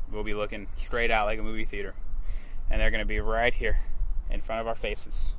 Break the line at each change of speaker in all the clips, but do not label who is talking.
will be looking straight out like a movie theater. And they're going to be right here in front of our faces.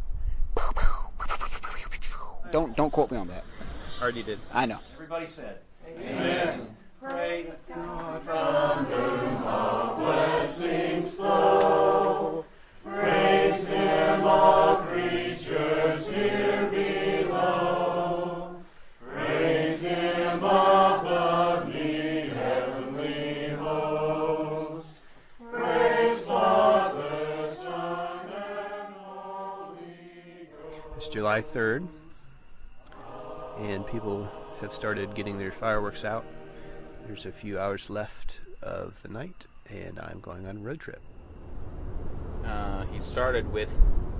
Don't quote me on that.
Already did.
I know.
Everybody said,
Amen. Pray God from whom all blessings flow. Praise Him, all creatures here below. Praise Him above the heavenly host. Praise Father, Son, and Holy Ghost.
It's July 3rd, and people have started getting their fireworks out. There's a few hours left of the night, and I'm going on a road trip.
He started with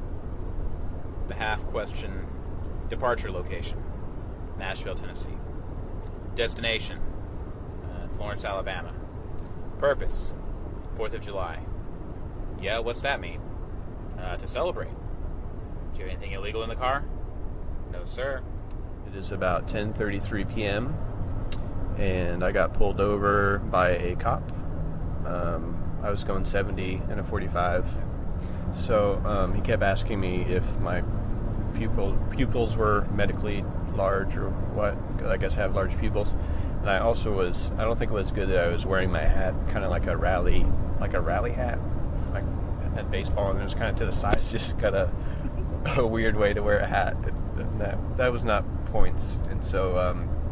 the half-question departure location, Nashville, Tennessee. Destination, Florence, Alabama. Purpose, 4th of July. Yeah, what's that mean? To celebrate. Do you have anything illegal in the car? No, sir.
It is about 10:33 p.m., and I got pulled over by a cop. I was going 70 in a 45. So he kept asking me if my pupils were medically large or what, because I guess I have large pupils. And I also I don't think it was good that I was wearing my hat kind of like a rally hat, like at baseball, and it was kind of to the side. It's just kind of a weird way to wear a hat. And that was not points. And so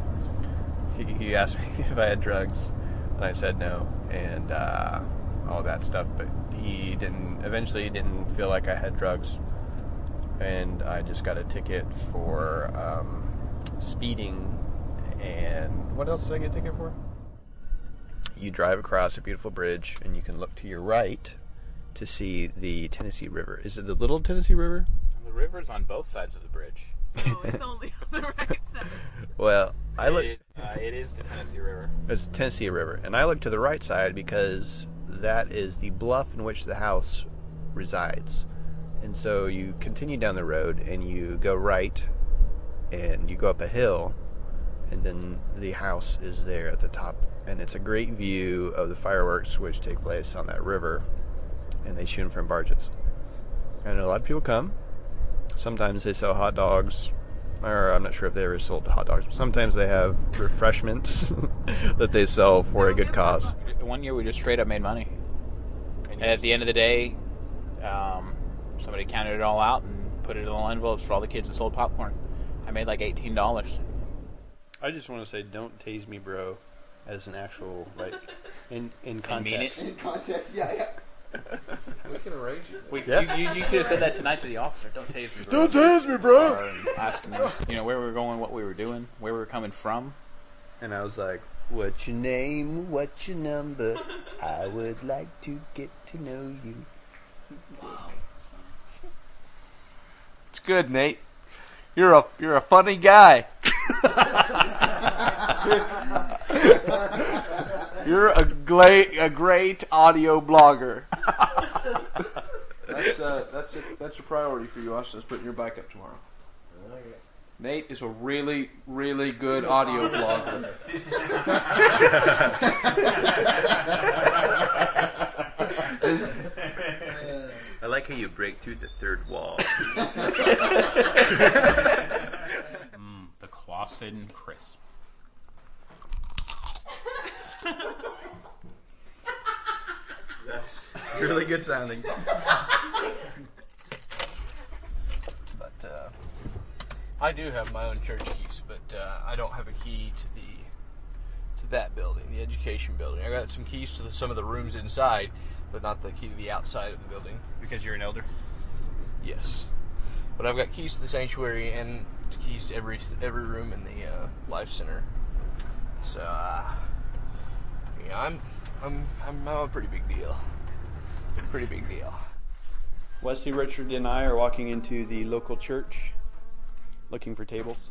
he asked me if I had drugs, and I said no, and all that stuff. But he eventually didn't feel like I had drugs, and I just got a ticket for speeding. And what else did I get a ticket for? You drive across a beautiful bridge, and you can look to your right to see the Tennessee River. Is it the Little Tennessee River?
The river's on both sides of the bridge.
Oh, it's only on the right side.
Well,
It is the Tennessee River.
It's the Tennessee River, and I look to the right side because that is the bluff in which the house resides. And so you continue down the road, and you go right, and you go up a hill, and then the house is there at the top. And it's a great view of the fireworks which take place on that river, and they shoot them from barges. And a lot of people come. Sometimes they sell hot dogs, or I'm not sure if they ever sold hot dogs. Sometimes they have refreshments that they sell for a good cause.
One year we just straight up made money. And at the end of the day, somebody counted it all out and put it in little envelopes for all the kids that sold popcorn. I made like $18.
I just want to say, don't tase me, bro, as an actual, like, in context.
mean it?
In context, yeah.
we can arrange it.
You should have said that tonight to the officer. Don't tase me, bro.
Don't tase me, bro!
Or ask him, where we were going, what we were doing, where we were coming from.
And I was like, what's your name, what's your number? I would like to get to know you.
Wow. It's good, Nate. You're a funny guy. You're a great audio blogger. That's a priority for you, Austin. Is putting your bike up tomorrow. Nate is a really, really good audio blogger.
I like how you break through the third wall.
The Clausen Crisp.
That's really good sounding.
But I do have my own church keys, but I don't have a key to that building, the education building. I got some keys to some of the rooms inside, but not the key to the outside of the building.
Because you're an elder?
Yes, but I've got keys to the sanctuary and keys to every room in the life center. So I'm a pretty big deal. Pretty big deal.
Wesley, Richard, and I are walking into the local church, looking for tables.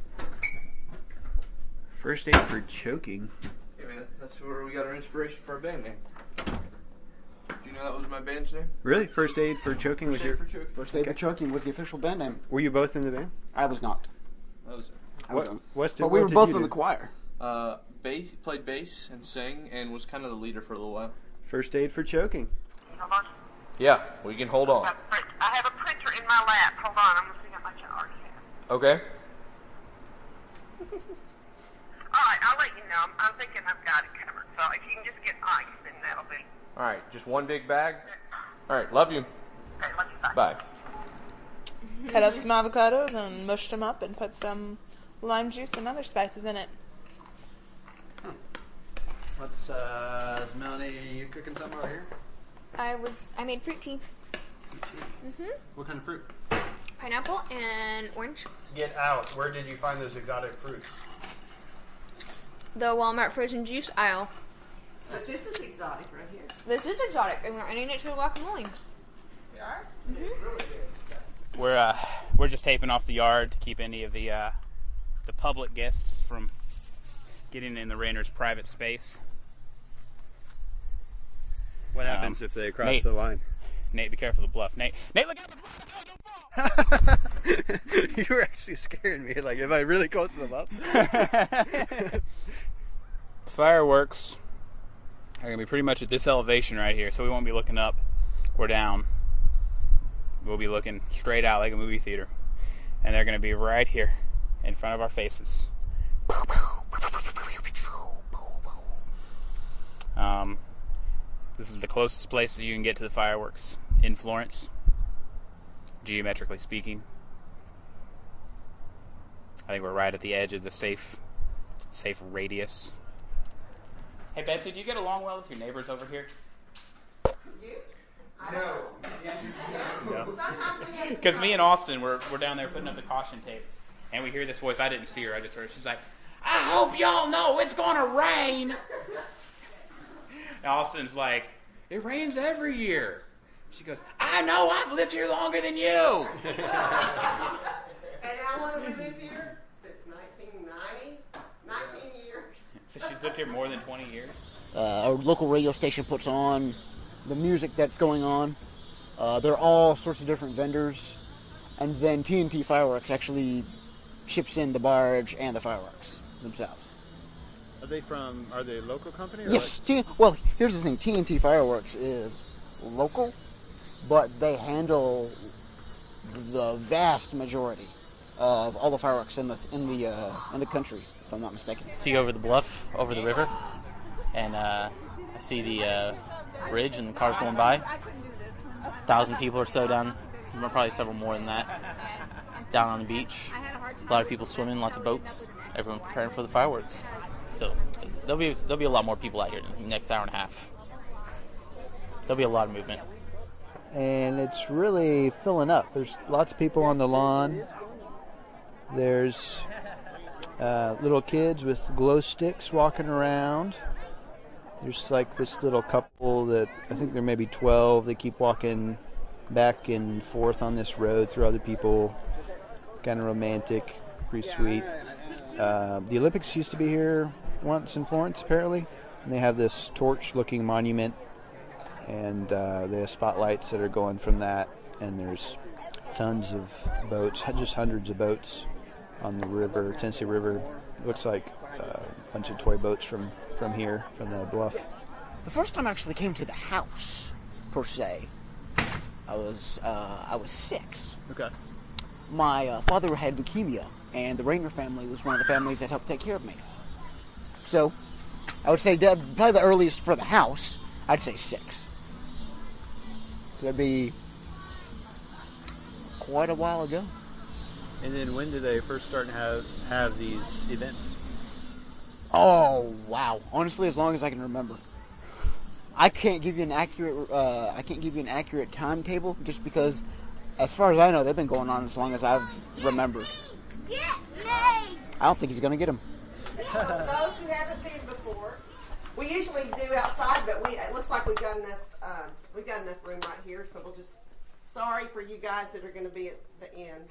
First aid for choking.
Hey man, that's where we got our inspiration for our band name. Do you know that was my band's name?
Really? First aid for choking was your...
First Aid for Choking was the official band name.
Were you both in the band?
I was not.
That was it.
Weston,
But we
what
were
did
both
you
in
do?
the choir.
Played bass and sang and was kind of the leader for a little while.
First aid for choking.
Hold on.
Yeah, we can hold on.
I have a printer in my lap. Hold on, I'm going to see how much I already have.
Okay.
All right, I'll let you know. I'm thinking I've got it covered. So if you can just get ice, then that'll be...
All right, just one big bag? All right, love you.
Okay, love you.
Bye.
Cut up some avocados and mushed them up and put some lime juice and other spices in it.
What's Melanie? You cooking something over here?
I made fruit tea.
What kind of fruit?
Pineapple and orange.
Get out. Where did you find those exotic fruits?
The Walmart frozen juice aisle.
But this is exotic right here.
This is exotic, and we're adding it to the guacamole.
We are?
We're just taping off the yard to keep any of the public guests from getting in the Rainer's private space.
What happens if they cross
Nate.
the line?
Nate, be careful of the bluff. Nate, look out the bluff!
You were actually scaring me. Like, if I really close them up.
Fireworks are going to be pretty much at this elevation right here, so we won't be looking up or down. We'll be looking straight out like a movie theater. And they're going to be right here in front of our faces. This is the closest place that you can get to the fireworks in Florence, geometrically speaking. I think we're right at the edge of the safe radius. Hey Betsy, do you get along well with your neighbors over here?
No.
Because me and Austin, we're down there putting up the caution tape, and we hear this voice. I didn't see her. I just heard her. She's like, I hope y'all know it's going to rain. And Austin's like, it rains every year. She goes, I know. I've lived here longer than you.
And how long have we lived here? Since 1990? 19 years.
So she's lived here more than 20 years.
Our local radio station puts on the music that's going on. There are all sorts of different vendors. And then TNT Fireworks actually ships in the barge and the fireworks themselves.
Are they a local company? Or
Yes. Well, here's the thing. TNT Fireworks is local, but they handle the vast majority of all the fireworks in the country, if I'm not mistaken.
See over the bluff, over the river, and I see the bridge and the cars going by. 1,000 people or so down, probably several more than that, down on the beach. A lot of people swimming, lots of boats. Everyone preparing for the fireworks. So there'll be a lot more people out here in the next hour and a half. There'll be a lot of movement.
And it's really filling up. There's lots of people on the lawn. There's little kids with glow sticks walking around. There's like this little couple that I think they're maybe 12. They keep walking back and forth on this road through other people. Kind of romantic, pretty sweet. The Olympics used to be here once in Florence, apparently. And they have this torch-looking monument. And they have spotlights that are going from that. And there's tons of boats, just hundreds of boats on the river, Tennessee River. It looks like a bunch of toy boats from here, from the bluff.
The first time I actually came to the house, per se, I was 6.
Okay.
My father had leukemia, and the Rainer family was one of the families that helped take care of me. So, I would say probably the earliest for the house, I'd say 6. So that'd be quite a while ago.
And then when did they first start to have these events?
Oh wow! Honestly, as long as I can remember, I can't give you an accurate timetable, just because, as far as I know, they've been going on as long as I've remembered. I don't think he's gonna get him.
For those who haven't been before, we usually do outside, but it looks like we've got enough room right here, so we'll just. Sorry for you guys that are going to be at the end.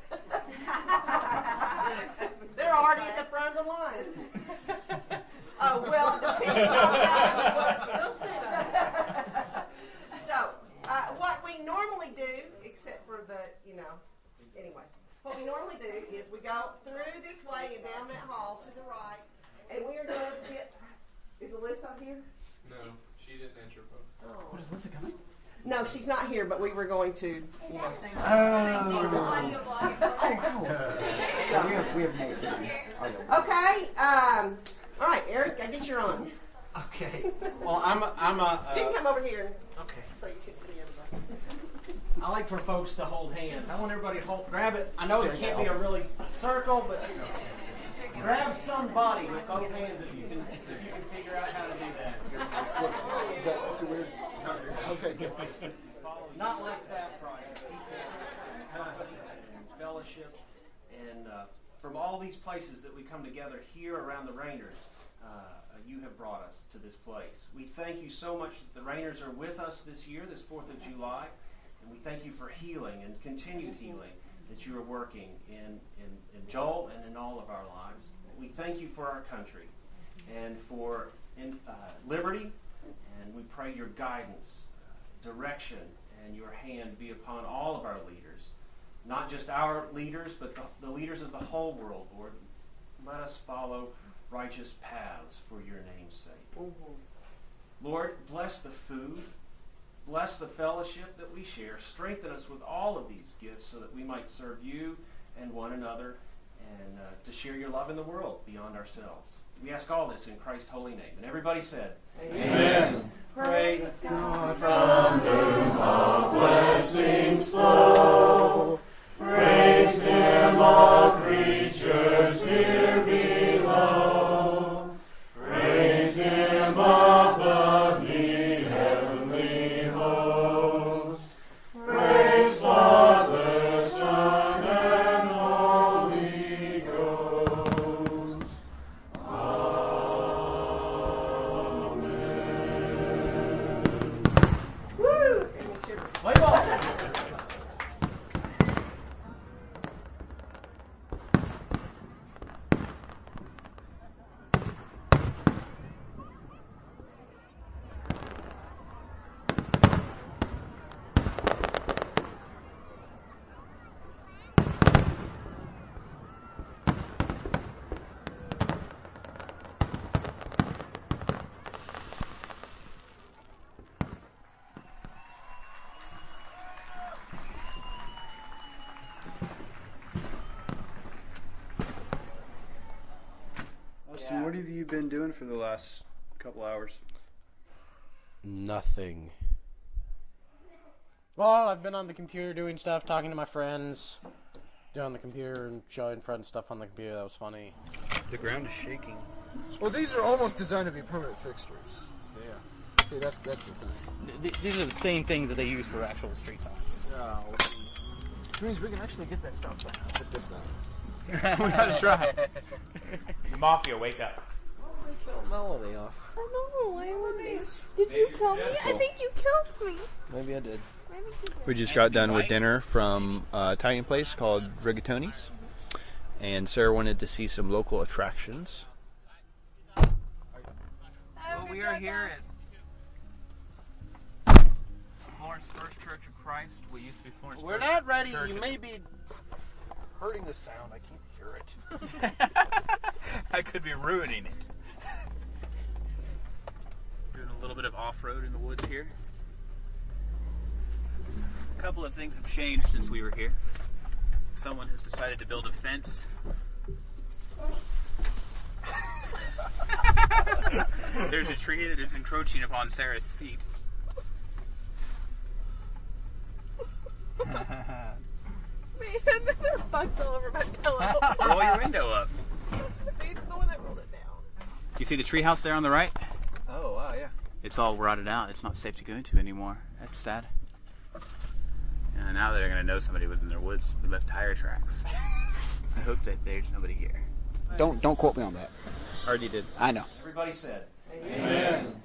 They're already at the front of the line. Oh, well, depending on how they'll sit up. So, what we normally do, except for anyway, what we normally do is we go through this way and down that hall to the right, and we are going to get, is Alyssa here?
No, she didn't
What is Lisa coming? No, she's not here, but we were going to, you know.
We have Nate.
Okay. All right, Eric, I guess you're on.
Okay. Well, I'm a.
You can come over here.
Okay.
So you can see everybody.
I like for folks to hold hands. I want everybody to grab it. I know it can't be a really circle, but grab somebody with both hands if you can figure out how to do that.
Is that too weird? Okay, good.
Not like that, Price. Fellowship, and from all these places that we come together here around the Rainers, you have brought us to this place. We thank you so much that the Rainers are with us this year, this 4th of July, and we thank you for healing and continued healing that you are working in Joel and in all of our lives. We thank you for our country and for liberty, and we pray your guidance, direction, and your hand be upon all of our leaders, not just our leaders, but the leaders of the whole world, Lord. Let us follow righteous paths for your name's sake. Lord, bless the food, bless the fellowship that we share, strengthen us with all of these gifts so that we might serve you and one another and to share your love in the world beyond ourselves. We ask all this in Christ's holy name. And everybody said, Amen.
Praise God, from whom all blessings flow. Praise him, all creatures here below. Praise him above ye heavenly hosts. Praise Father, Son, and Holy Ghost. Amen.
Woo!
Play ball.
Austin, what have you been doing for the last couple hours?
Nothing. Well, I've been on the computer doing stuff, talking to my friends, doing on the computer and showing friends stuff on the computer. That was funny.
The ground is shaking.
Well, these are almost designed to be permanent fixtures.
Yeah.
See, that's the thing.
These are the same things that they use for actual street signs.
Yeah. Which means we can actually get that stop sign. I'll put this on.
We gotta try. The Mafia, wake up.
Kill Melanie off.
I know. Why would they? Did you kill me? I think you killed me.
Maybe I did.
I think you did.
We just got done with dinner from an Italian place called Rigatoni's, and Sarah wanted to see some local attractions.
Well, we are here at Florence First Church of Christ. We used to be Florence.
We're
First
not ready.
Church
You
of-
may be hurting the sound. I can't hear it.
I could be ruining it. Doing a little bit of off-road in the woods here. A couple of things have changed since we were here. Someone has decided to build a fence. There's a tree that is encroaching upon Sarah's seat.
Man, there are bugs all over my pillow.
Roll your window up.
It's the one that rolled it down.
Do you see the treehouse there on the right?
Oh, wow, yeah.
It's all rotted out. It's not safe to go into anymore. That's sad. And now they're going to know somebody was in their woods. We left tire tracks. I hope that there's nobody here.
Don't quote me on that.
Already did.
I know.
Everybody said,
Amen.